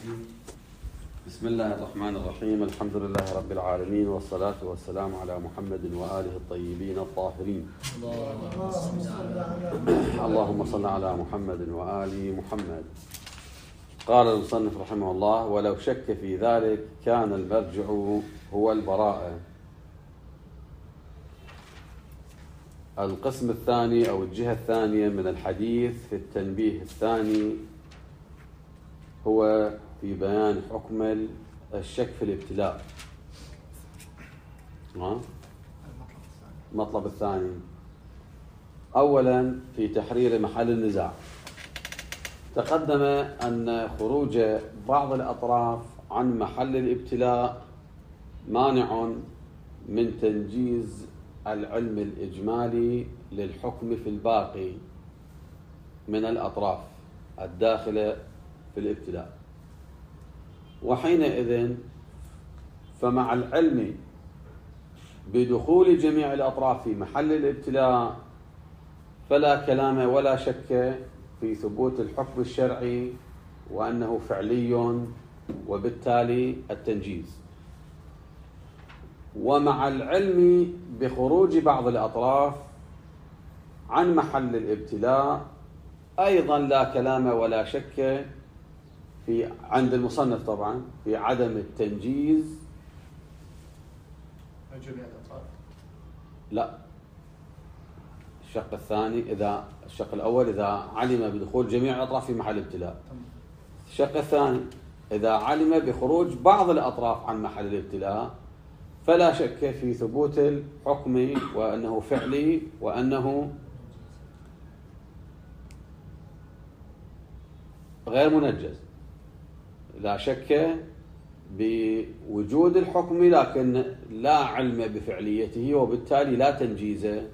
بسم الله الرحمن الرحيم. الحمد لله رب العالمين، والصلاة والسلام على محمد وآله الطيبين الطاهرين. اللهم صل على محمد وآل محمد. قال المصنف رحمه الله: ولو شك في ذلك كان المرجع هو البراءة. القسم الثاني أو الجهة الثانية من الحديث في التنبيه الثاني هو في بيان حكم الشك في الابتلاء. المطلب الثاني أولا في تحرير محل النزاع. تقدم أن خروج بعض الأطراف عن محل الابتلاء مانع من تنجيز العلم الإجمالي للحكم في الباقي من الأطراف الداخلة في الابتلاء، وحينئذ فمع العلم بدخول جميع الأطراف في محل الابتلاء فلا كلام ولا شك في ثبوت الحكم الشرعي وأنه فعلي وبالتالي التنجيز. ومع العلم بخروج بعض الأطراف عن محل الابتلاء أيضا لا كلام ولا شك في عند المصنف طبعا في عدم التنجيز. جميع الأطراف؟ لا، الشق الثاني الشق الأول إذا علم بدخول جميع الأطراف في محل ابتلاء. الشق الثاني إذا علم بخروج بعض الأطراف عن محل الابتلاء فلا شك في ثبوت الحكم وأنه فعلي وأنه غير منجز. لا شك بوجود الحكم لكن لا علم بفعليته وبالتالي لا تنجيزه.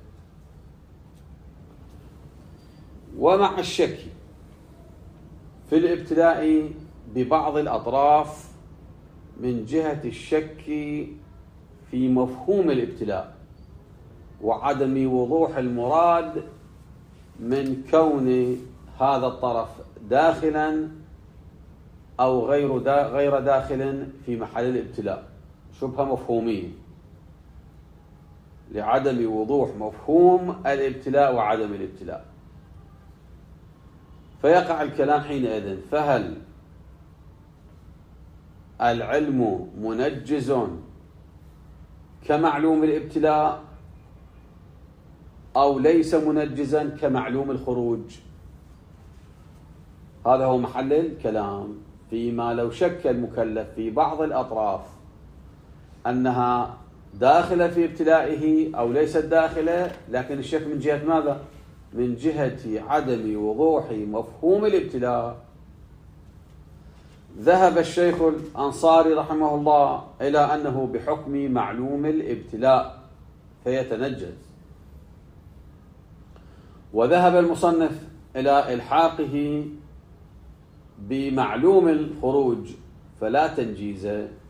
ومع الشك في الابتلاء ببعض الأطراف من جهة الشك في مفهوم الابتلاء وعدم وضوح المراد من كون هذا الطرف داخلا أو غير داخل في محل الابتلاء، شبهة مفهومية لعدم وضوح مفهوم الابتلاء وعدم الابتلاء. فيقع الكلام حينئذ: فهل العلم منجز كمعلوم الابتلاء أو ليس منجزا كمعلوم الخروج؟ هذا هو محل الكلام فيما لو شك المكلف في بعض الأطراف أنها داخلة في ابتلائه أو ليست داخلة، لكن الشك من جهة ماذا؟ من جهة عدم وضوح مفهوم الابتلاء. ذهب الشيخ الأنصاري رحمه الله إلى أنه بحكم معلوم الابتلاء فيتنجز، وذهب المصنف إلى إلحاقه بمعلوم الخروج فلا تنجيز.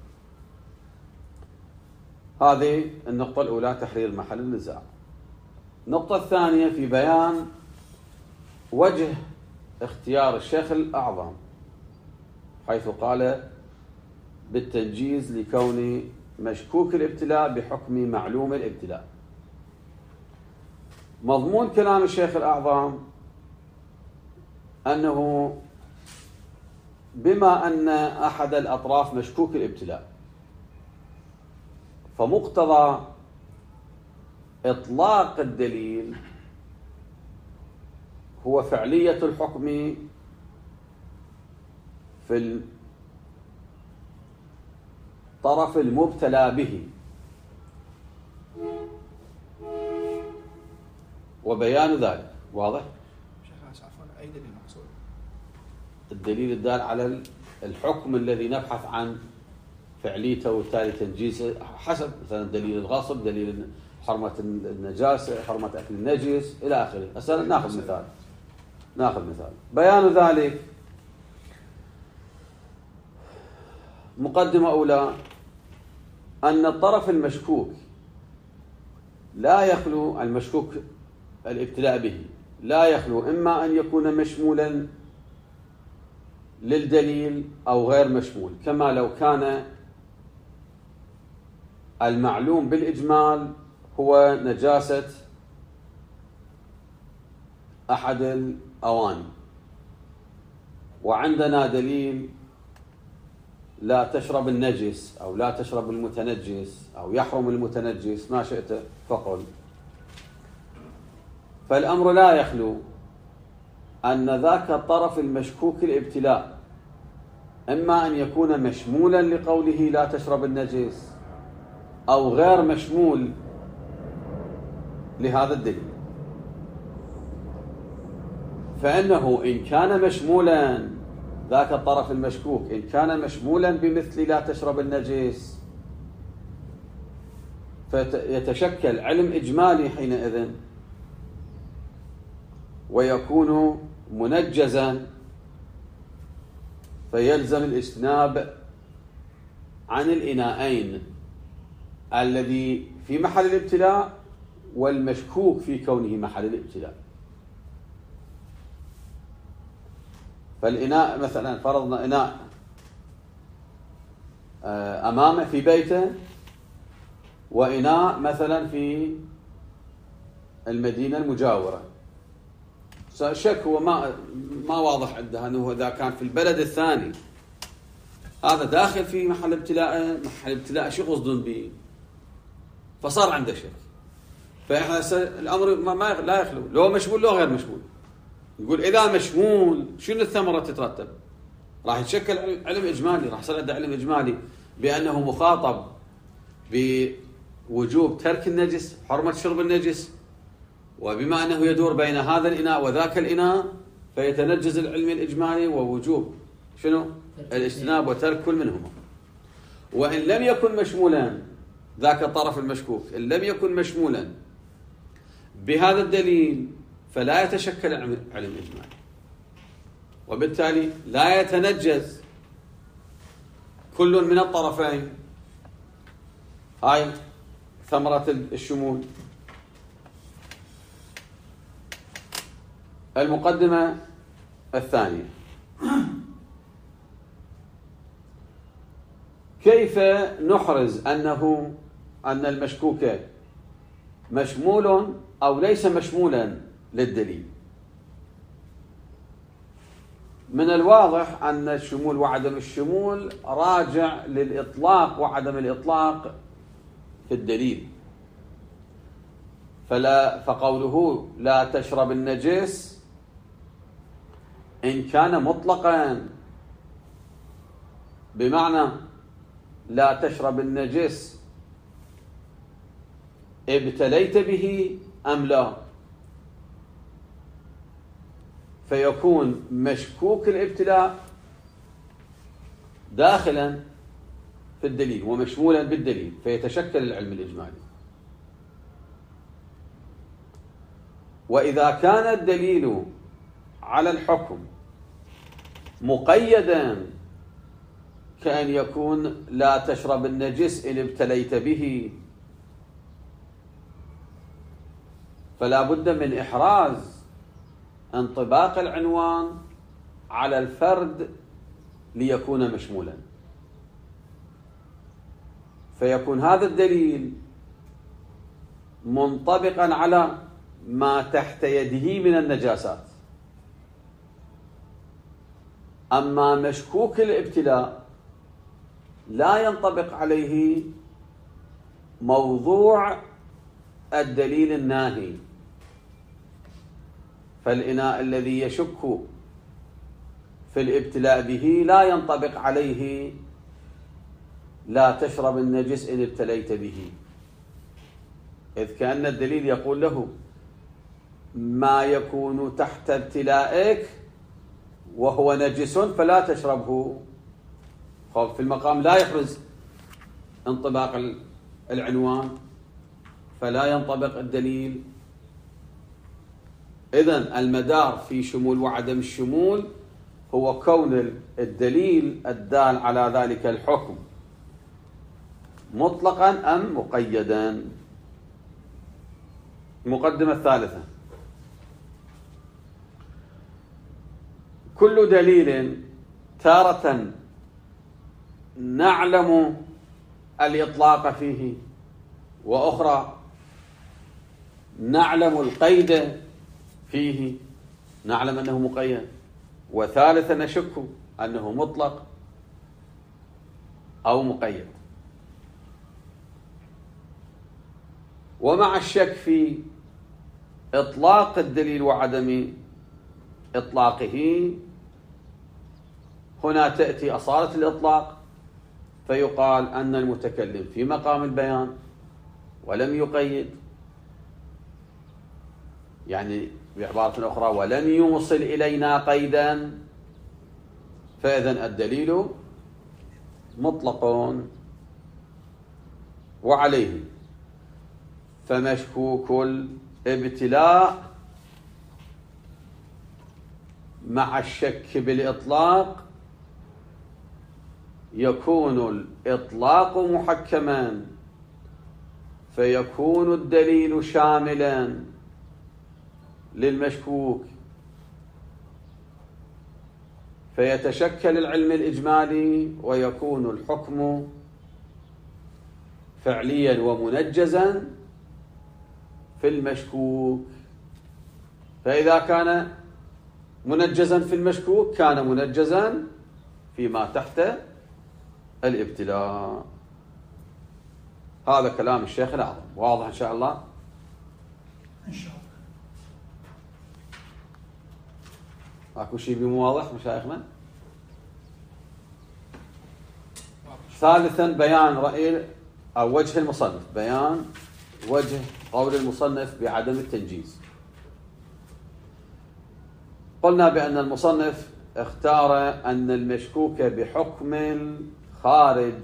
هذه النقطة الأولى، تحرير محل النزاع. النقطة الثانية في بيان وجه اختيار الشيخ الأعظم حيث قال بالتنجيز لكون مشكوك الابتلاء بحكم معلوم الابتلاء. مضمون كلام الشيخ الأعظم أنه بما أن أحد الأطراف مشكوك الابتلاء فمقتضى إطلاق الدليل هو فعلية الحكم في الطرف المبتلى به وبيان ذلك. واضح؟ شيخ عفوا، أي دليل مقصود؟ الدليل الدال على الحكم الذي نبحث عن فعليته وبالتالي تنجيزه، حسب مثلا دليل الغصب، دليل حرمة النجاسة، حرمة أكل النجس إلى آخره. هسه ناخذ مثال. بيان ذلك: مقدمة أولى أن الطرف المشكوك لا يخلو المشكوك الابتلاء به لا يخلو إما أن يكون مشمولا للدليل أو غير مشمول، كما لو كان المعلوم بالإجمال هو نجاسة أحد الأواني، وعندنا دليل لا تشرب النجس أو لا تشرب المتنجس أو يحرم المتنجس، ما شئت فقل. فالأمر لا يخلو أن ذاك الطرف المشكوك الابتلاء إما أن يكون مشمولا لقوله لا تشرب النجس أو غير مشمول لهذا الدليل. فإنه إن كان مشمولا، ذاك الطرف المشكوك إن كان مشمولا بمثل لا تشرب النجس، فيتشكل علم إجمالي حينئذ ويكون منجزا، فيلزم الاجتناب عن الإناءين الذي في محل الابتلاء والمشكوك في كونه محل الابتلاء. فالإناء مثلا فرضنا إناء أمامه في بيته، وإناء مثلا في المدينة المجاورة، شك هو ما واضح عنده أنه إذا كان في البلد الثاني هذا داخل في محل ابتلاء شو قصدون به، فصار عنده شك. فإحنا الأمر لا يخلو لو مشمول لو غير مشمول. يقول إذا مشمول شنو الثمرة تترتب؟ راح يتشكل علم إجمالي، راح يصير عنده علم إجمالي بأنه مخاطب بوجوب ترك النجس، حرمة شرب النجس، وبما أنه يدور بين هذا الإناء وذاك الإناء فيتنجز العلم الإجمالي ووجوب شنو؟ الاجتناب وترك كل منهما. وإن لم يكن مشمولا ذاك الطرف المشكوك، إن لم يكن مشمولا بهذا الدليل فلا يتشكل علم إجمالي، وبالتالي لا يتنجز كل من الطرفين. هاي ثمرة الشمول. المقدمة الثانية: كيف نحرز أن المشكوك مشمول أو ليس مشمولا للدليل؟ من الواضح أن الشمول وعدم الشمول راجع للإطلاق وعدم الإطلاق في الدليل. فقوله لا تشرب النجس إن كان مطلقا بمعنى لا تشرب النجس ابتليت به أم لا، فيكون مشكوك الابتلاء داخلا في الدليل ومشمولا بالدليل، فيتشكل العلم الإجمالي. وإذا كان الدليل على الحكم مقيدا كأن يكون لا تشرب النجس إن ابتليت به، فلا بد من إحراز انطباق العنوان على الفرد ليكون مشمولا، فيكون هذا الدليل منطبقا على ما تحت يده من النجاسات. أما مشكوك الابتلاء لا ينطبق عليه موضوع الدليل الناهي، فالإناء الذي يشك في الابتلاء به لا ينطبق عليه لا تشرب النجس إن ابتليت به، إذ كأن الدليل يقول له ما يكون تحت ابتلائك وهو نجس فلا تشربه. في المقام لا يحرز انطباق العنوان فلا ينطبق الدليل. إذن المدار في شمول وعدم الشمول هو كون الدليل الدال على ذلك الحكم مطلقا أم مقيدا. المقدمة الثالثة: كل دليل تارة نعلم الإطلاق فيه، وأخرى نعلم القيد فيه، نعلم أنه مقيد، وثالثا نشك أنه مطلق أو مقيد. ومع الشك في إطلاق الدليل وعدم إطلاقه، هنا تأتي أصالة الإطلاق فيقال أن المتكلم في مقام البيان ولم يقيد، يعني بعبارة أخرى ولم يوصل إلينا قيدا، فإذن الدليل مطلق. وعليه فمشكوك الابتلاء مع الشك بالإطلاق يكون الإطلاق محكما، فيكون الدليل شاملا للمشكوك، فيتشكل العلم الإجمالي ويكون الحكم فعليا ومنجزا في المشكوك. فإذا كان منجزا في المشكوك كان منجزا فيما تحت الابتلاء. هذا كلام الشيخ الأعظم، واضح إن شاء الله؟ إن شاء الله. أكو شيء بمو واضح مشايخنا؟ ثالثا بيان رأي أو وجه المصنف، بيان وجه قول المصنف بعدم التنجيز. قلنا بأن المصنف اختار أن المشكوك بحكم خارج،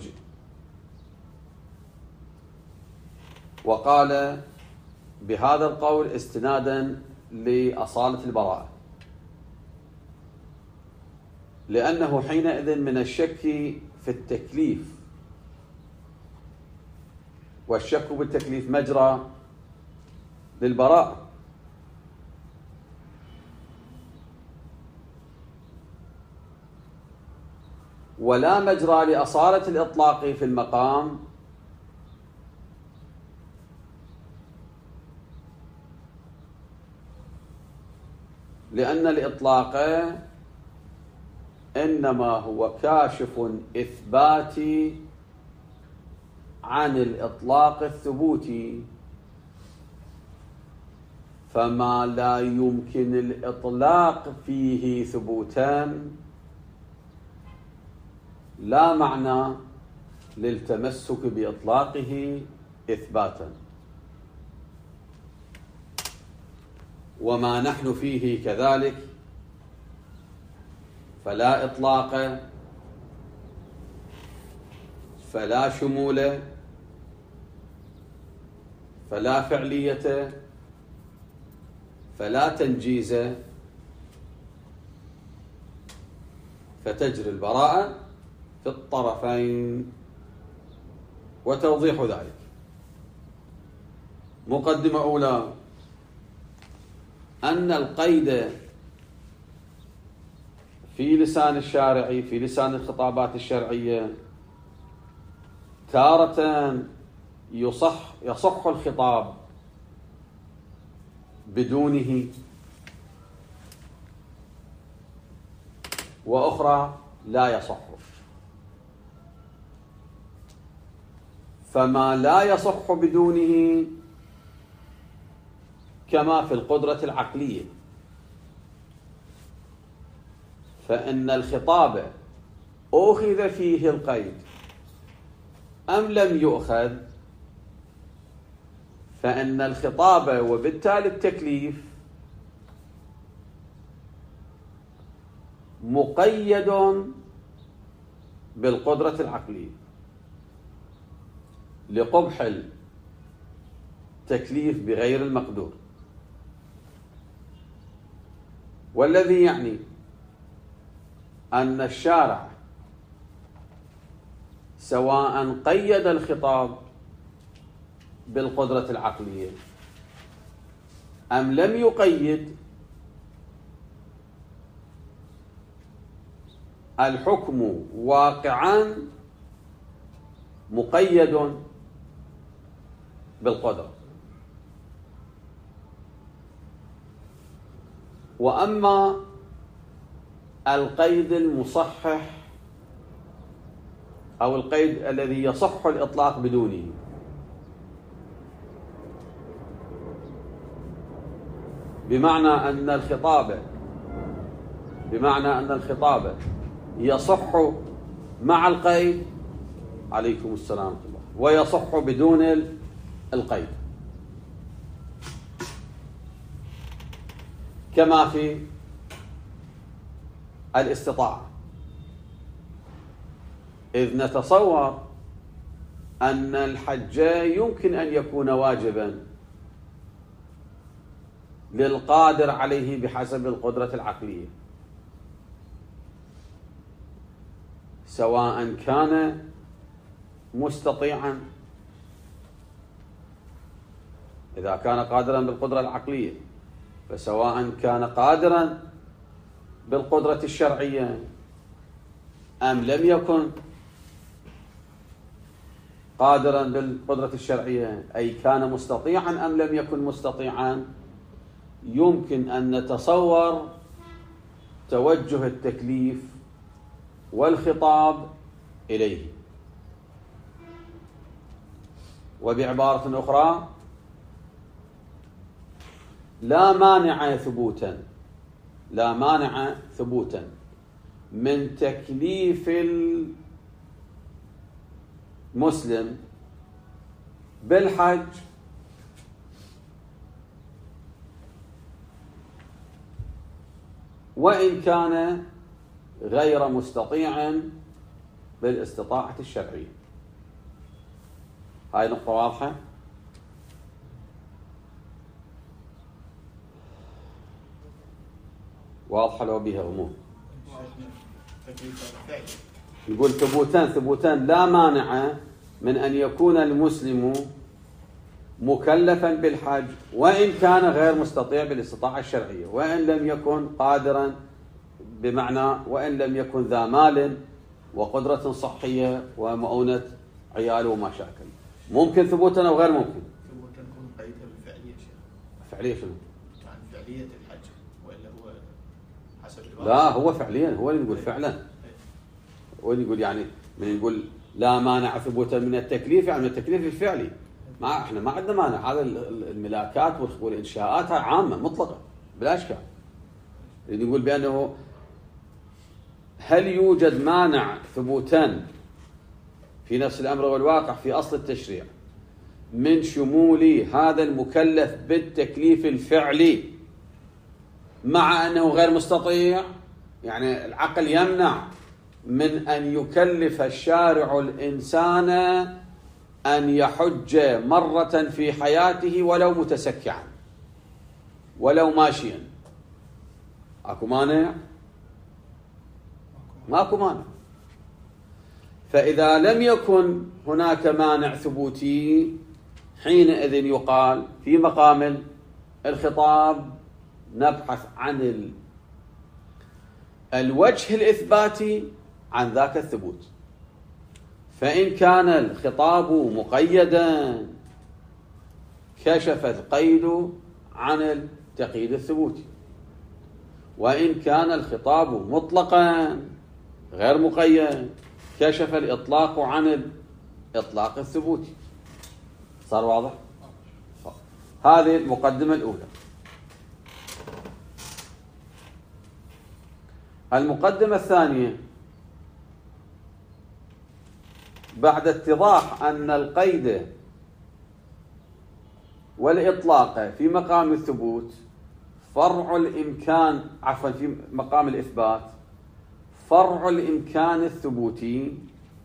وقال بهذا القول استنادا لأصالة البراءة، لأنه حينئذ من الشك في التكليف، والشك بالتكليف مجرى للبراءة، ولا مجرى لأصالة الإطلاق في المقام، لأن الإطلاق إنما هو كاشف إثباتي عن الإطلاق الثبوتي، فما لا يمكن الإطلاق فيه ثبوتا لا معنى للتمسك بإطلاقه إثباتا، وما نحن فيه كذلك، فلا إطلاق فلا شمول فلا فعلية فلا تنجيز، فتجري البراءة في الطرفين. وتوضيح ذلك: مقدمة أولى، أن القيد في لسان الشارعي، في لسان الخطابات الشرعية، تارة يصح الخطاب بدونه، وأخرى لا يصح. فما لا يصح بدونه كما في القدرة العقلية، فإن الخطاب أخذ فيه القيد أم لم يؤخذ، فإن الخطاب وبالتالي التكليف مقيد بالقدرة العقلية لقبح التكليف بغير المقدور، والذي يعني أن الشارع سواء قيد الخطاب بالقدرة العقلية أم لم يقيد، الحكم واقعا مقيد بالقدرة. وأما القيد المصحح أو القيد الذي يصح الإطلاق بدونه، بمعنى أن الخطاب يصح مع القيد، عليكم السلام ورحمة الله، ويصح بدون القيد، كما في الاستطاعة، إذ نتصور أن الحج يمكن أن يكون واجبا للقادر عليه بحسب القدرة العقلية، سواء كان مستطيعا إذا كان قادرا بالقدرة العقلية، فسواء كان قادرا بالقدرة الشرعية أم لم يكن قادرا بالقدرة الشرعية، أي كان مستطيعا أم لم يكن مستطيعا، يمكن أن نتصور توجه التكليف والخطاب إليه. وبعبارة أخرى، لا مانع ثبوتا من تكليف المسلم بالحج وإن كان غير مستطيع بالاستطاعة الشرعية. هاي نقطة واضحة؟ واضحة لو بها غموض. نقول ثبوتان لا مانع من أن يكون المسلم مكلفا بالحج وإن كان غير مستطيع بالاستطاعة الشرعية، وإن لم يكن قادرا، بمعنى وإن لم يكن ذا مال وقدرة صحية ومؤونة عياله وما شاكل. ممكن ثبوتا أو غير ممكن؟ ثبوتا يكون قيدها بالفعلية شيخ. فعلية شنو؟ يعني فعلية الحج، وإلا هو حسب الواقع. لا، هو فعليا، هو اللي نقول فعلا. هو اللي نقول يعني من نقول لا مانع ثبوتا من التكليف، يعني من التكليف الفعلي. احنا ما عندنا مانع، هذا الملاكات والانشاءات عامه مطلقه بلا اشكال. نقول بانه هل يوجد مانع ثبوتا في نفس الامر والواقع في اصل التشريع من شمول هذا المكلف بالتكليف الفعلي مع انه غير مستطيع؟ يعني العقل يمنع من ان يكلف الشارع الانسان أن يحج مرة في حياته ولو متسكعا ولو ماشيا. أكو مانع؟ ماكو مانع. فإذا لم يكن هناك مانع ثبوتي، حينئذ يقال في مقام الخطاب نبحث عن الوجه الإثباتي عن ذاك الثبوت. فإن كان الخطاب مقيدا كشف القيد عن التقييد الثبوتي، وإن كان الخطاب مطلقا غير مقيد كشف الإطلاق عن الإطلاق الثبوتي. صار واضح؟ هذه المقدمة الأولى. المقدمة الثانية، بعد اتضاح أن القيد والإطلاق في مقام الثبوت فرع الإمكان، عفوا في مقام الإثبات فرع الإمكان الثبوتي،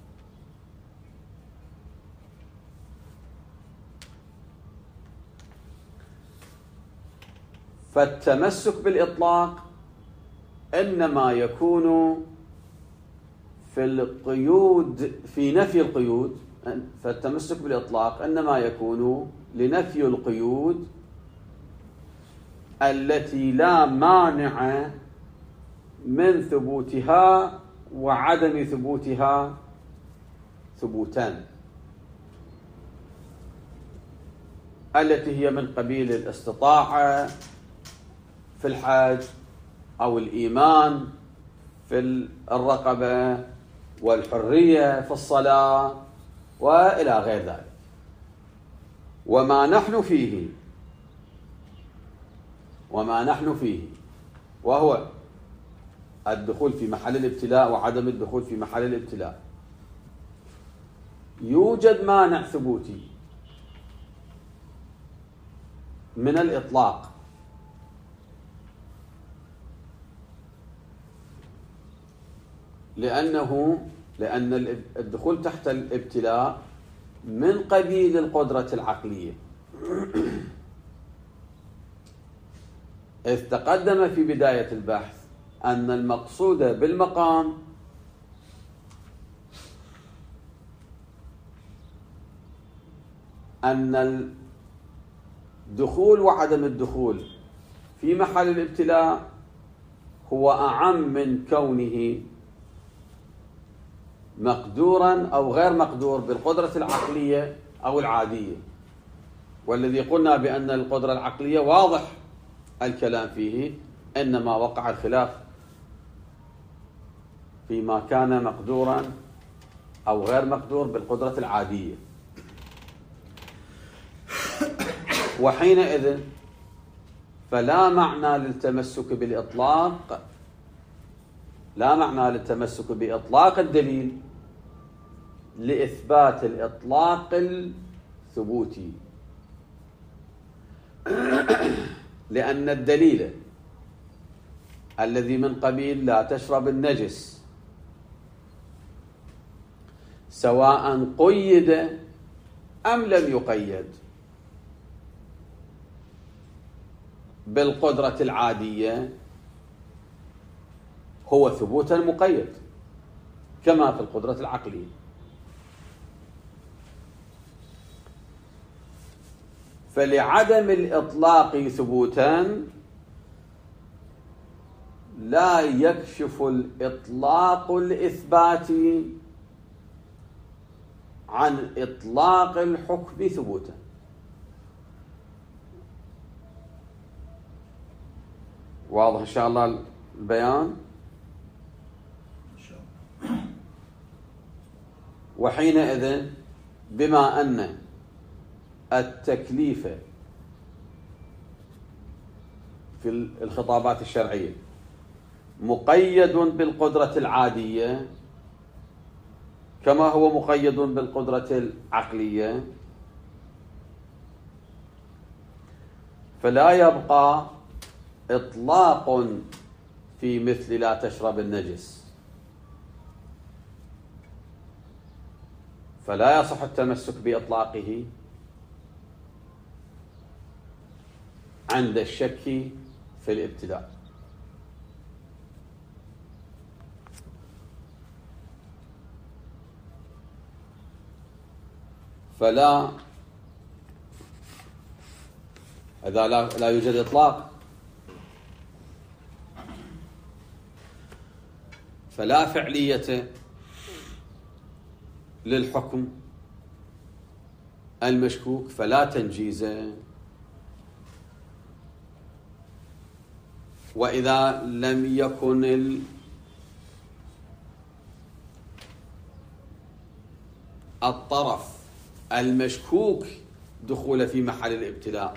فالتمسك بالإطلاق إنما يكون في القيود، في نفي القيود، فالتمسك بالإطلاق إنما يكون لنفي القيود التي لا مانع من ثبوتها وعدم ثبوتها ثبوتان، التي هي من قبيل الاستطاعة في الحج أو الإيمان في الرقبة والحرية في الصلاة وإلى غير ذلك. وما نحن فيه وهو الدخول في محل الابتلاء وعدم الدخول في محل الابتلاء، يوجد مانع ثبوتي من الإطلاق، لأن الدخول تحت الابتلاء من قبيل القدرة العقلية، إذ تقدم في بداية البحث أن المقصود بالمقام أن الدخول وعدم الدخول في محل الابتلاء هو أعم من كونه مقدورا أو غير مقدور بالقدرة العقلية أو العادية، والذي قلنا بأن القدرة العقلية واضح الكلام فيه، إنما وقع الخلاف فيما كان مقدورا أو غير مقدور بالقدرة العادية. وحينئذ فلا معنى للتمسك بالإطلاق، لا معنى للتمسك بإطلاق الدليل لإثبات الإطلاق الثبوتي، لأن الدليل الذي من قبيل لا تشرب النجس سواء قيد أم لم يقيد بالقدرة العادية هو ثبوتا مقيد كما في القدرة العقلية. فلعدم الإطلاق ثبوتان لا يكشف الإطلاق الإثباتي عن إطلاق الحكم ثبوتا. واضح إن شاء الله البيان؟ وحينئذ بما أن التكليف في الخطابات الشرعية مقيد بالقدرة العادية كما هو مقيد بالقدرة العقلية، فلا يبقى إطلاق في مثل لا تشرب النجس، فلا يصح التمسك بإطلاقه عند الشك في الابتلاء. فلا إذا لا يوجد إطلاق فلا فعلية للحكم المشكوك، فلا تنجيز. وإذا لم يكن الطرف المشكوك دخول في محل الابتلاء،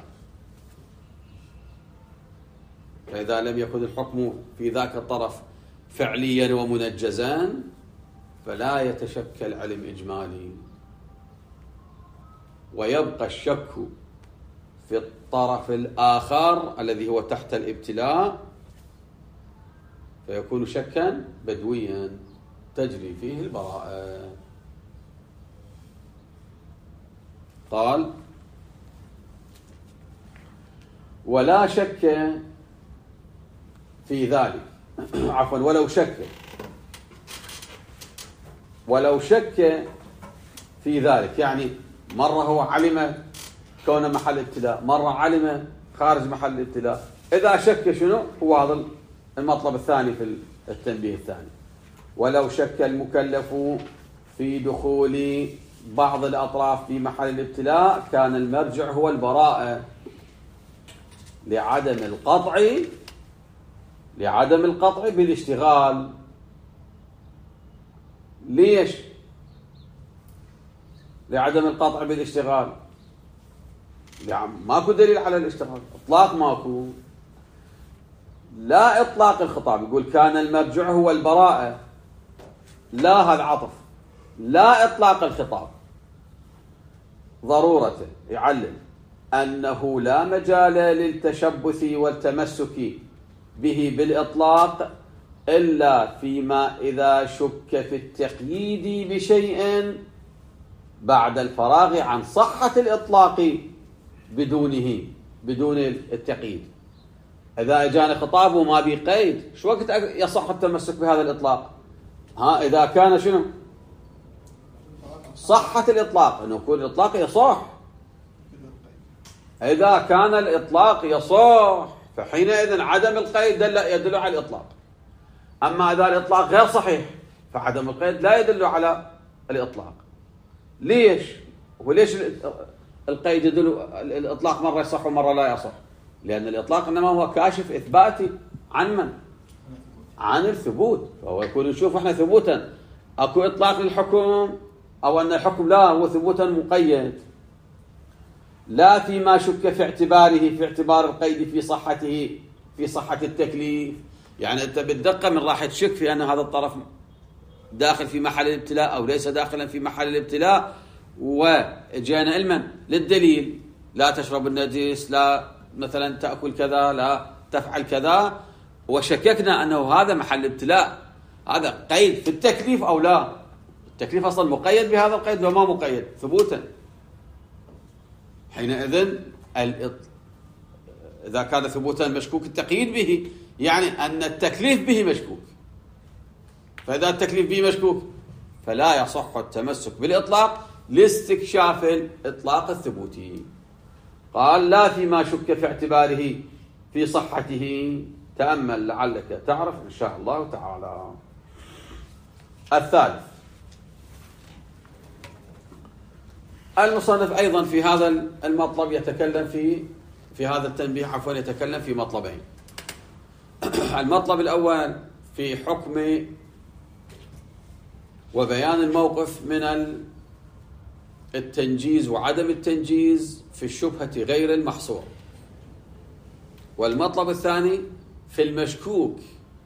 فإذا لم يكن الحكم في ذاك الطرف فعليا ومنجزا فلا يتشكل علم إجمالي، ويبقى الشك في الطرف الآخر الذي هو تحت الابتلاء، فيكون شكا بدويا تجري فيه البراءة. قال: ولا شك في ذلك عفوا ولو شك في ذلك، يعني مرة هو علم كون محل ابتلاء، مرة علم خارج محل الابتلاء. إذا شك شنو هو هذا المطلب الثاني في التنبيه الثاني، ولو شك المكلف في دخول بعض الأطراف في محل الابتلاء كان المرجع هو البراءة لعدم القطع بالاشتغال. ليش لعدم القطع بالاشتغال؟ يعني ماكو دليل على الاشتغال، اطلاق ماكو، لا اطلاق الخطاب. يقول كان المرجع هو البراءة، لا هذا عطف، لا اطلاق الخطاب. ضرورته يعلل أنه لا مجال للتشبث والتمسك به بالإطلاق إلا فيما إذا شك في التقييد بشيء بعد الفراغ عن صحة الإطلاق بدون التقييد. إذا أجاني خطاب وما بي قيد، شو وقت يصح التمسك بهذا الإطلاق؟ إذا كان شنو؟ صحة الإطلاق، أنه يكون الإطلاق يصح. إذا كان الإطلاق يصح فحينئذ عدم القيد يدل على الإطلاق. أما إذا الإطلاق غير صحيح فعدم القيد لا يدل على الإطلاق. ليش؟ وليش القيد يدل الإطلاق مرة يصح ومرة لا يصح؟ لأن الإطلاق إنما هو كاشف إثباتي عن من؟ عن الثبوت. فهو يكون نشوف إحنا ثبوتا أكو إطلاق للحكم، أو أن الحكم لا هو ثبوتا مقيد، لا فيما شك في اعتبار القيد في صحة التكليف. يعني أنت بالدقة من راح تشك في أن هذا الطرف داخل في محل الابتلاء أو ليس داخلا في محل الابتلاء، وجانا علما للدليل، لا تشرب النجس، لا مثلا تأكل كذا، لا تفعل كذا، وشككنا أنه هذا محل ابتلاء، هذا قيد في التكليف أو لا. التكليف أصلا مقيد بهذا القيد وما مقيد ثبوتا. حينئذ إذا كان ثبوتا مشكوك التقييد به، يعني أن التكليف به مشكوك. فإذا التكليف به مشكوك فلا يصح التمسك بالإطلاق لاستكشاف الإطلاق الثبوتي. قال لا فيما شك في اعتباره في صحته. تأمل لعلك تعرف إن شاء الله تعالى. الثالث، المصنف أيضا في هذا المطلب يتكلم في هذا التنبيه يتكلم في مطلبين. المطلب الأول في حكم وبيان الموقف من التنجيز وعدم التنجيز في الشبهة غير المحصور. والمطلب الثاني في المشكوك،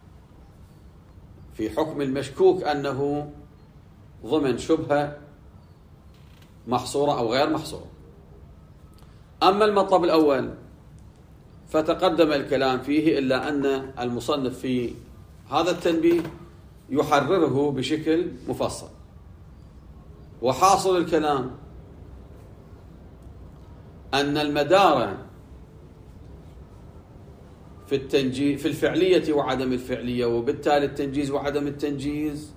في حكم المشكوك أنه ضمن شبهة محصورة أو غير محصورة. أما المطلب الأول فتقدم الكلام فيه، إلا أن المصنف في هذا التنبيه يحرره بشكل مفصل. وحاصل الكلام أن المدار في الفعلية وعدم الفعلية، وبالتالي التنجيز وعدم التنجيز،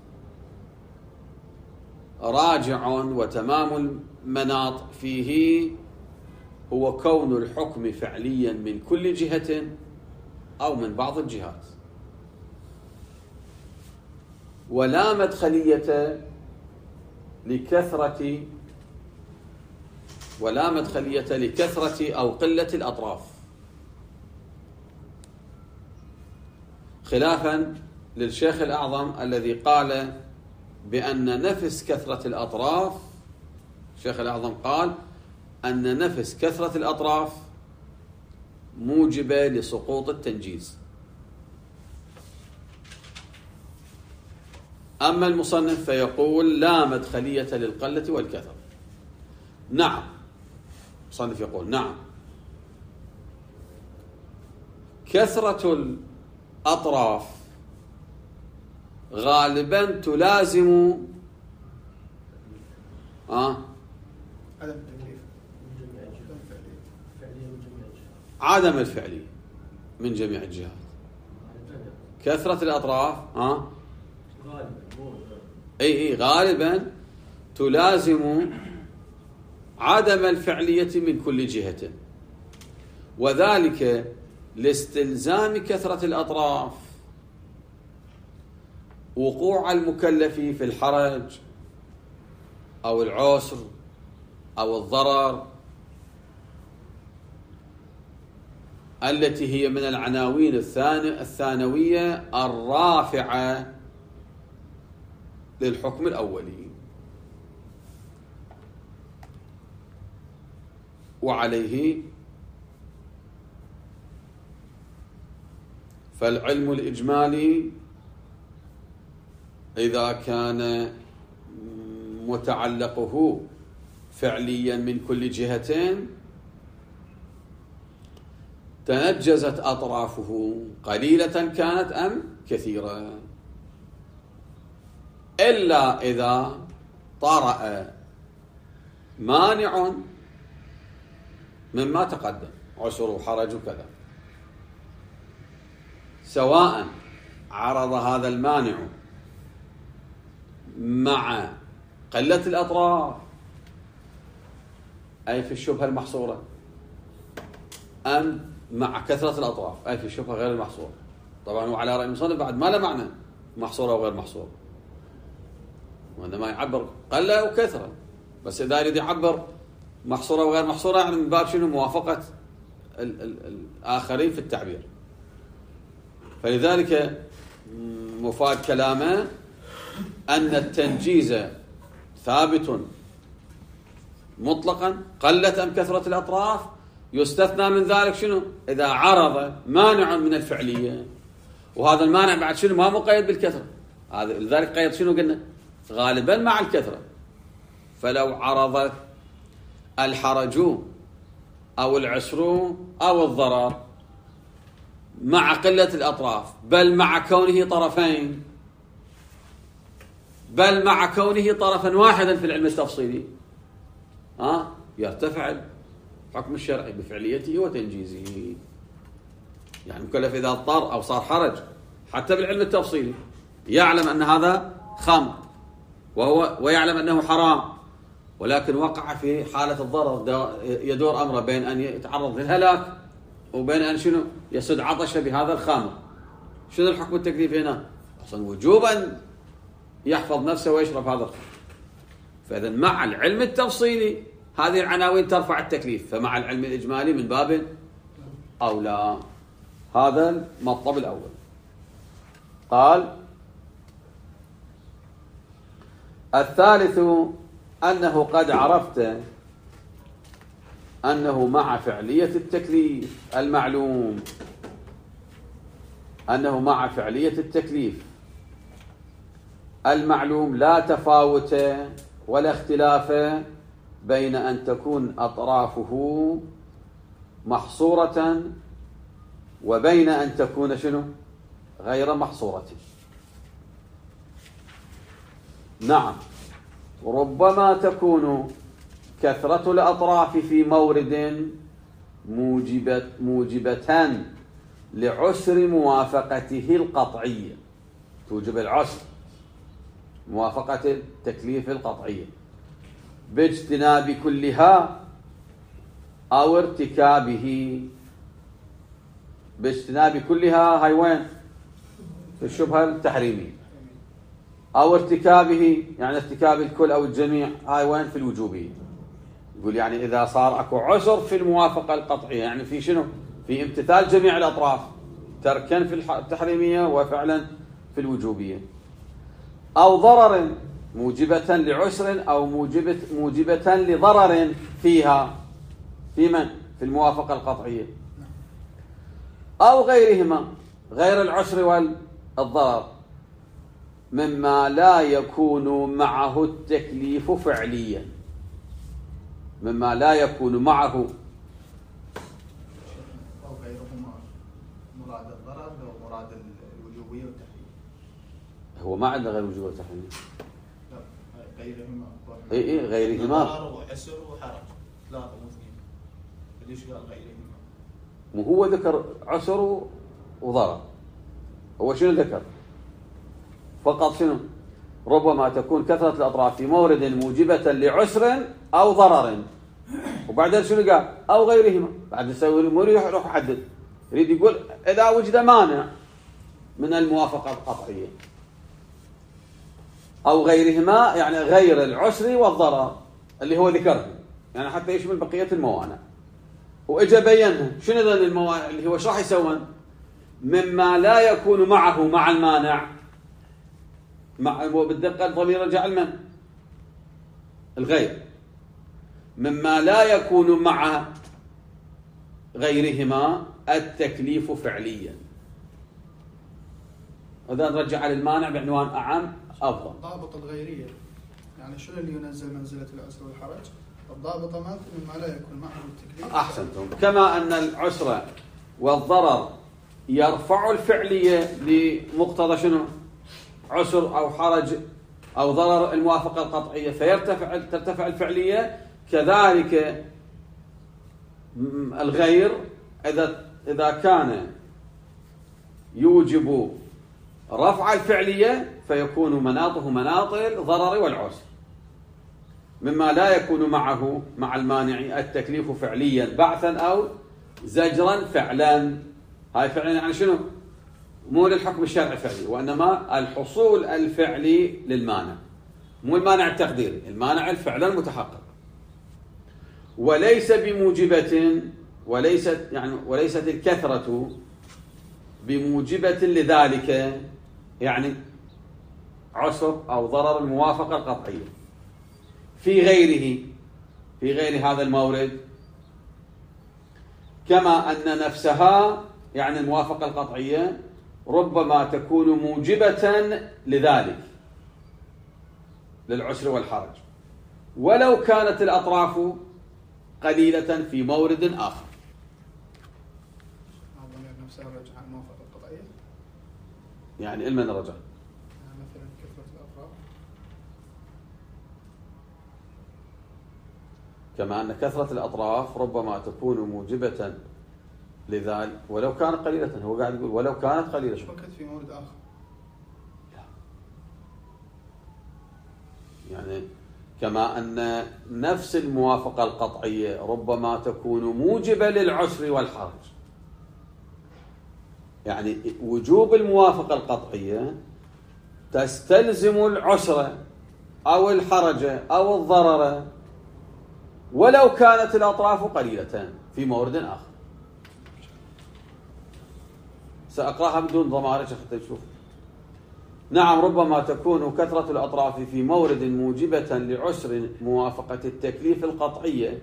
راجع وتمام المناط فيه هو كون الحكم فعليا من كل جهة أو من بعض الجهات، ولا مدخلية لكثرة أو قلة الأطراف، خلافا للشيخ الأعظم الذي قال بأن نفس كثرة الأطراف، الشيخ الأعظم قال أن نفس كثرة الأطراف موجبة لسقوط التنجيز. أما المصنف فيقول لا مدخلية للقلة والكثرة. نعم، المصنف يقول نعم، كثرة الأطراف غالبا تلازم عدم الفعلية من جميع الجهات. كثرة الأطراف غالبا تلازم عدم الفعلية من كل جهة، وذلك لاستلزام كثرة الأطراف وقوع المكلف في الحرج أو العسر أو الضرر التي هي من العناوين الثانوية الرافعة للحكم الأولي. وعليه فالعلم الإجمالي إذا كان متعلقه فعليا من كل جهتين تنجزت أطرافه قليلة كانت أم كثيرة، إلا إذا طرأ مانع مما تقدم، عسر وحرج وكذا، سواء عرض هذا المانع مع قلة الأطراف أي في الشبهة المحصورة، أم مع كثرة الأطراف أي في الشبهة غير المحصورة. طبعا هو على رأي المصنف بعد ما له معنى محصورة وغير محصورة، وإنما يعبر قلة وكثرة، بس إذا يريد يعبر محصورة وغير محصورة يعني من باب شنو؟ موافقة الآخرين في التعبير. فلذلك مفاد كلامه أن التنجيز ثابت مطلقا قلة أم كثرة الأطراف، يستثنى من ذلك شنو؟ إذا عرض مانع من الفعلية، وهذا المانع بعد شنو؟ ما مقيد بالكثرة، هذا لذلك قيد شنو قلنا؟ غالبا مع الكثرة. فلو عرض الحرج أو العسر أو الضرر مع قلة الأطراف، بل مع كونه طرفين، بل مع كونه طرفا واحدا في العلم التفصيلي، يرتفع الحكم الشرعي بفعليته وتنجيزه. يعني مكلف إذا اضطر أو صار حرج حتى بالعلم التفصيلي يعلم أن هذا خمر ويعلم أنه حرام، ولكن وقع في حالة الضرر، يدور أمره بين أن يتعرض للهلاك وبين أن شنو؟ يسد عطشه بهذا الخمر. شنو الحكم التكليفي هنا؟ أصلا وجوبا يحفظ نفسه ويشرب هذا الخمر. فإذا مع العلم التفصيلي هذه العناوين ترفع التكليف، فمع العلم الإجمالي من باب أولى. هذا المطلب الأول. قال الثالث أنه قد عرفت أنه مع فعلية التكليف المعلوم، أنه مع فعلية التكليف المعلوم لا تفاوت ولا اختلاف بين أن تكون أطرافه محصورة وبين أن تكون شنو؟ غير محصورة. نعم، ربما تكون كثرة الأطراف في مورد موجبة لعسر موافقته القطعية، توجب العسر موافقة التكليف القطعية باجتناب كلها أو ارتكابه. باجتناب كلها هاي وين؟ في الشبهة التحريمية. أو ارتكابه يعني ارتكاب الكل أو الجميع، هاي وين؟ في الوجوبية. يقول يعني إذا صار أكو عسر في الموافقة القطعية، يعني في شنو؟ في امتثال جميع الأطراف، تركا في التحريمية وفعلا في الوجوبية. أو ضرر موجبة لعسر أو موجبة لضرر فيها، في من؟ في الموافقة القطعية. أو غيرهما، غير العسر والضرر، مما لا يكون معه التكليف فعليا، مما لا يكون معه. أو غيرهما مراد الضرر أو مراد الوجوبية والتحريم. هو ما عنده غير وجوب والتحريم. لا، غيرهما. اي غيرهما. ضرر وعسر وحرج، ثلاثة مو اثنين. ليش قال غيرهما؟ مو هو ذكر عسر وضرر، هو شنو ذكر؟ فقط شنو؟ ربما تكون كثرة الأطراف في مورد موجبة لعسر أو ضرر، وبعدين شنو قال؟ أو غيرهما. بعد يسوي الأمور يروح يحدد، يريد يقول إذا وجد مانع من الموافقة القطعية. أو غيرهما، يعني غير العسر والضرر اللي هو ذكره، يعني حتى يشمل بقية الموانع. وإجا بينها شنو ذن الموانع اللي هو راح يسوون؟ مما لا يكون معه مع المانع، بالدقة الضمير رجع المن الغير، مما لا يكون مع غيرهما التكليف فعليا. هذا نرجع للمانع بعنوان أعم أفضل. ضابط الغيرية يعني شنو اللي ينزل منزلة العسر والحرج؟ الضابط مما لا يكون معه التكليف. أحسنتم. كما أن العسر والضرر يرفع الفعلية لمقتضى شنو؟ عسر أو حرج أو ضرر الموافقة القطعية ترتفع الفعلية، كذلك الغير إذا كان يوجب رفع الفعلية فيكون مناطه مناط الضرر والعسر، مما لا يكون معه مع المانع التكليف فعليا بعثا أو زجرا فعلا. هاي فعلا يعني شنو؟ مو للحكم الشرعي فعلي، وإنما الحصول الفعلي للمانع، مو المانع التقديري، المانع الفعل المتحقق. وليس بموجبة، وليست الكثرة بموجبة لذلك، يعني عسر أو ضرر الموافقة القطعية في غير هذا المورد، كما أن نفسها يعني الموافقة القطعية ربما تكون موجبة لذلك للعسر والحرج، ولو كانت الأطراف قليلة في مورد آخر. نفسها رجع عن الموافقة القطعية، يعني المن رجع مثلا كثرة الأطراف، كما أن كثرة الأطراف ربما تكون موجبة لذلك ولو كانت قليلة. هو قاعد يقول ولو كانت قليلة، شو وقت في مورد آخر؟ يعني كما أن نفس الموافقة القطعية ربما تكون موجبة للعسر والحرج، يعني وجوب الموافقة القطعية تستلزم العسر أو الحرج أو الضرر ولو كانت الأطراف قليلة في مورد آخر. سأقرأها بدون ضمائر حتى تشوف. نعم، ربما تكون كثرة الأطراف في مورد موجبة لعسر موافقة التكليف القطعية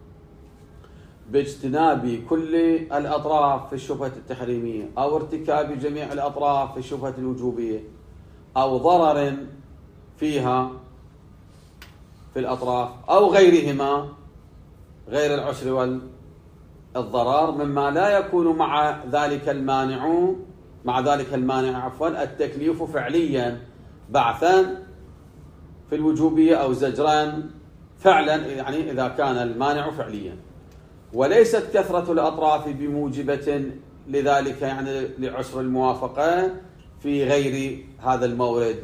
باجتناب كل الأطراف في الشبهة التحريمية، أو ارتكاب جميع الأطراف في الشبهة الوجوبية، أو ضرر فيها في الأطراف أو غيرهما غير العسر والضرر، مما لا يكون مع ذلك المانع التكليف فعليا بعثا في الوجوبية أو زجرا فعلا، يعني إذا كان المانع فعليا. وليست كثرة الأطراف بموجبة لذلك، يعني لعسر الموافقة في غير هذا المورد،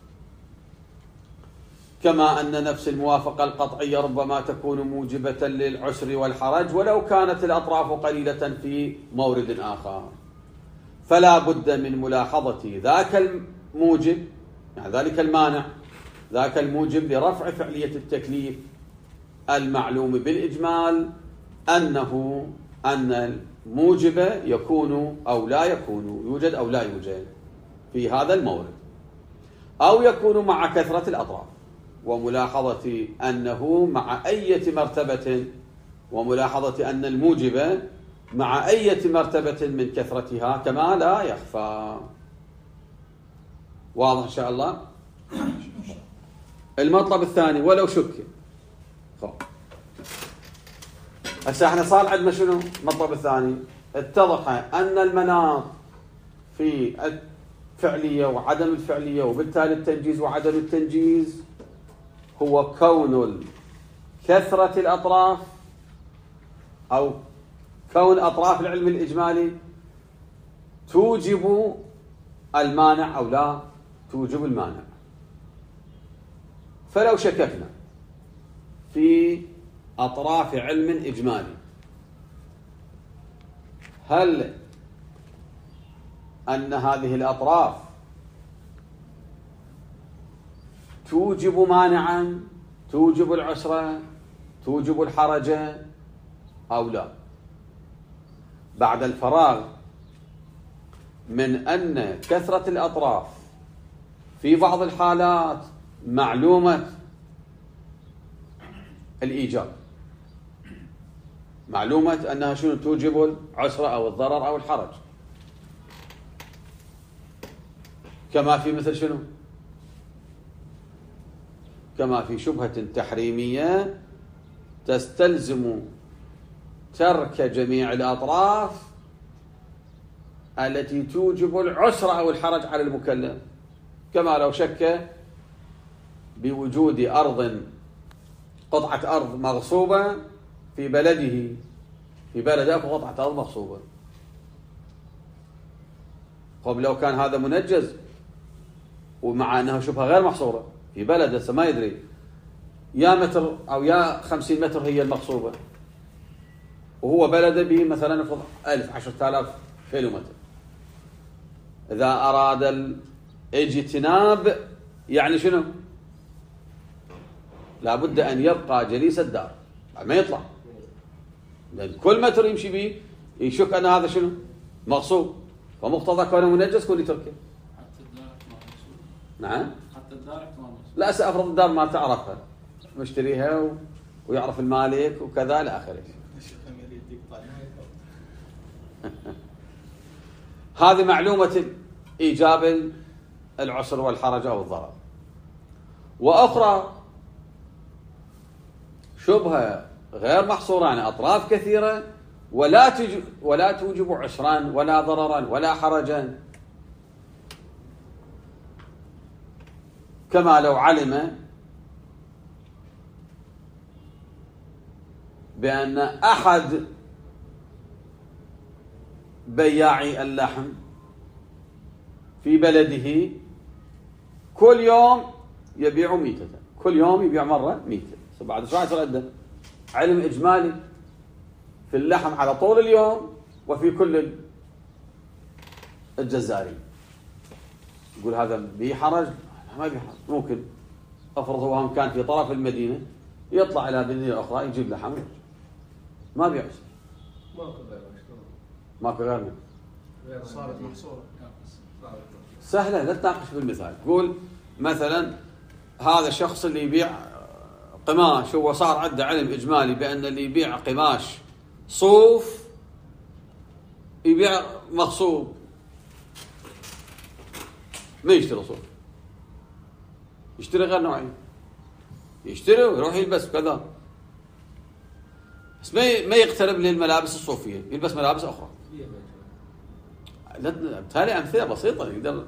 كما أن نفس الموافقة القطعية ربما تكون موجبة للعسر والحرج ولو كانت الأطراف قليلة في مورد آخر. فلا بد من ملاحظة ذاك الموجب، يعني ذلك المانع، ذاك الموجب لرفع فعلية التكليف المعلوم بالإجمال، أن الموجب يكون أو لا يكون، يوجد أو لا يوجد في هذا المورد، أو يكون مع كثرة الأطراف، وملاحظة أنه مع أي مرتبة، وملاحظة أن الموجب مع أي مرتبة من كثرتها كما لا يخفى. واضح إن شاء الله؟ المطلب الثاني ولو شك. هسه احنا صار عندنا شنو؟ المطلب الثاني اتضح أن المناط في الفعلية وعدم الفعلية، وبالتالي التنجيز وعدم التنجيز، هو كون كثرة الأطراف أو كون أطراف العلم الإجمالي توجب المانع أو لا توجب المانع. فلو شككنا في أطراف علم إجمالي، هل أن هذه الأطراف توجب مانعا، توجب العسرة، توجب الحرج أو لا. بعد الفراغ من أن كثرة الأطراف في بعض الحالات معلومة الإيجاب، معلومة أنها شنو توجب العسرة أو الضرر أو الحرج، كما في مثل شنو؟ كما في شبهة تحريمية تستلزم ترك جميع الأطراف التي توجب العسر أو الحرج على المكلف، كما لو شك بوجود أرض، قطعة أرض مغصوبة في بلده، في بلده قطعة أرض مغصوبة. قبل لو كان هذا منجز ومع أنه شبهة غير محصورة في بلده ما يدري يا متر أو يا 50 متر هي المغصوبة، وهو بلده به مثلا 1000 10,000 كيلومتر، إذا أراد الاجتناب يعني شنو؟ لابد أن يبقى جليس الدار ما يطلع، لأن كل متر يمشي به يشك أن هذا شنو؟ مغصوب، فمقتضى كونه منجس كل يتركه. حتى الدار احتمال مغصوب. نعم؟ حتى الدار احتمال مغصوب. لا سأفرض الدار ما تعرفها، مشتريها ويعرف المالك وكذا إلى آخره. هذه معلومة إيجاب العسر والحرج أو الضرر. وأخرى شبهة غير محصورة، يعني أطراف كثيرة ولا توجب عسرا ولا ضررا ولا حرجا، كما لو علم بأن أحد بياعي اللحم في بلده كل يوم يبيع ميتة، كل يوم يبيع مرة ميتة، بعد شو يصير عنده علم إجمالي في اللحم على طول اليوم وفي كل الجزارين. يقول هذا به حرج؟ ما به حرج. ممكن أفرض هو كان في طرف المدينة يطلع إلى مدينة أخرى يجيب لحم ما بيعسر، ماكو غير منه، صارت محصورة سهلة. لا تناقش في المثال. قول مثلا هذا الشخص اللي يبيع قماش، هو صار عنده علم إجمالي بأن اللي يبيع قماش صوف يبيع مغصوب، ما يشتري صوف، يشتري غير نوعين، يشتري ويروح يلبس كذا، بس ما يقترب للملابس الصوفية، يلبس ملابس أخرى. بالتالي أمثلة بسيطة يقدر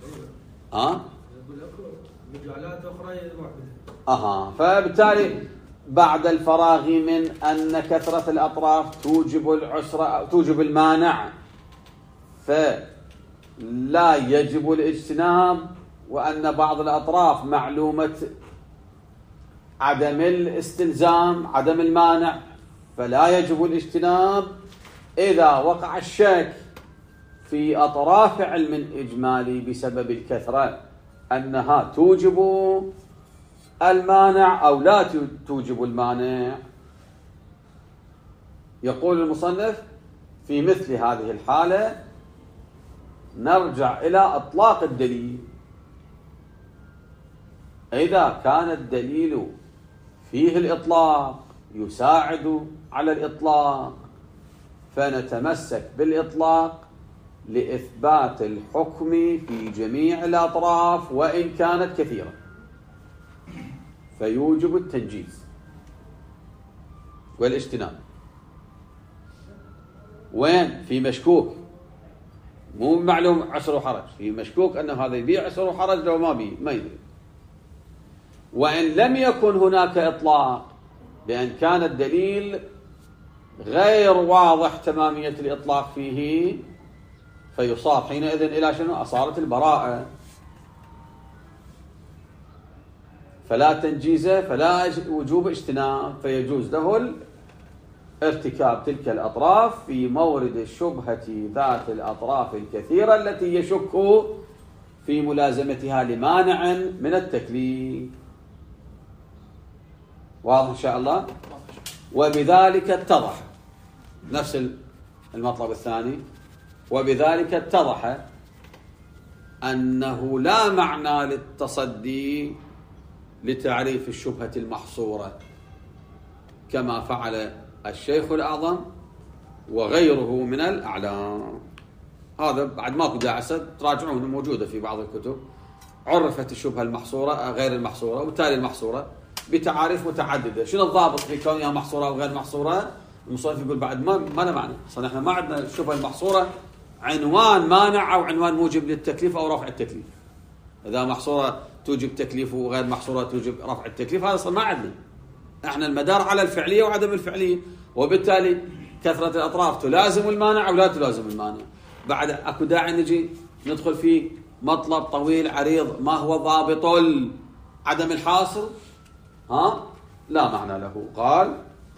مجالات أخرى يروح فبالتالي بعد الفراغ من أن كثرة الأطراف توجب العسر أو توجب المانع، فلا يجب الاجتناب، وأن بعض الأطراف معلومة عدم الاستلزام عدم المانع فلا يجب الاجتناب. إذا وقع الشك في أطراف علم إجمالي بسبب الكثرة أنها توجب المانع أو لا توجب المانع، يقول المصنف في مثل هذه الحالة نرجع إلى إطلاق الدليل. إذا كان الدليل فيه الإطلاق يساعد على الإطلاق فنتمسك بالإطلاق لإثبات الحكم في جميع الأطراف وإن كانت كثيرة، فيوجب التنجيز والاجتناب. وين؟ في مشكوك، مو معلوم عسر وحرج، في مشكوك أنه هذا يبيع عسر وحرج لو ما يدري. وإن لم يكن هناك إطلاق، بأن كان الدليل غير واضح تمامية الإطلاق فيه، فيصار حينئذ إلى شنو؟ أصالة البراءة، فلا تنجيز فلا وجوب اجتناب، فيجوز له ارتكاب تلك الأطراف في مورد الشبهة ذات الأطراف الكثيرة التي يشك في ملازمتها لمانع من التكليف. واضح إن شاء الله؟ وبذلك اتضح نفس المطلب الثاني، وبذلك اتضح أنه لا معنى للتصدي لتعريف الشبهة المحصورة كما فعل الشيخ الأعظم وغيره من الأعلام. هذا بعد ماكو داعي تراجعون، موجودة في بعض الكتب. عرفت الشبهة المحصورة غير المحصورة، وبالتالي المحصورة بتعاريف متعددة. شنو الضابط في كونها محصورة أو غير محصورة؟ المصنف يقول بعد ما له معنى. أصلا احنا ما عندنا الشبهة المحصورة عنوان مانع أو عنوان موجب للتكليف أو رفع التكليف. إذا محصورة توجب تكليف وغير محصورة توجب رفع التكليف، هذا أصلا ما عندنا. احنا المدار على الفعلية وعدم الفعلية، وبالتالي كثرة الأطراف تلازم المانع أو لا تلازم المانع. بعد أكو داعي نجي ندخل في مطلب طويل عريض، ما هو ضابط عدم الحاصر؟ لا معنى له. قال: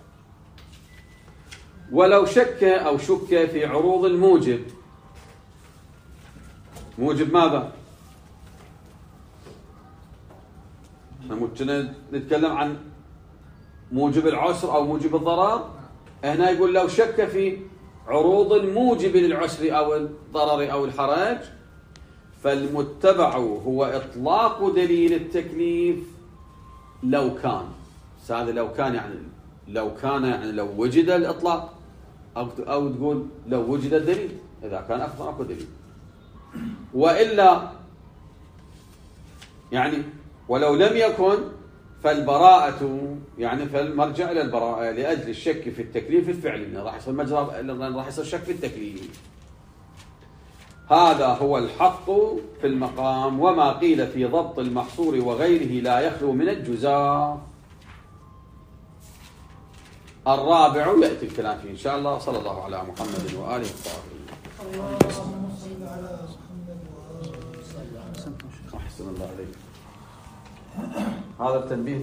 ولو شك أو شك في عروض الموجب. موجب ماذا؟ احنا ممكن نتكلم عن موجب العسر أو موجب الضرر. هنا يقول لو شك في عروض الموجب للعسر أو الضرر أو الحرج، فالمتبع هو إطلاق دليل التكليف لو كان. هذا لو كان يعني لو وجد الإطلاق، أو تقول لو وجد الدليل، إذا كان أكو دليل. وإلا يعني ولو لم يكن فالبراءة، يعني فالمرجع إلى البراءة لأجل الشك في التكليف الفعلي. راح يصير شك في التكليف. هذا هو الحق في المقام. وما قيل في ضبط المحصور وغيره لا يخلو من الجزاء. الرابع يأتي الكلام فيه إن شاء الله. صلى الله على محمد وآله الطاهرين. اللهم صل على محمد وآله. أحسن الله عليك. هذا التنبيه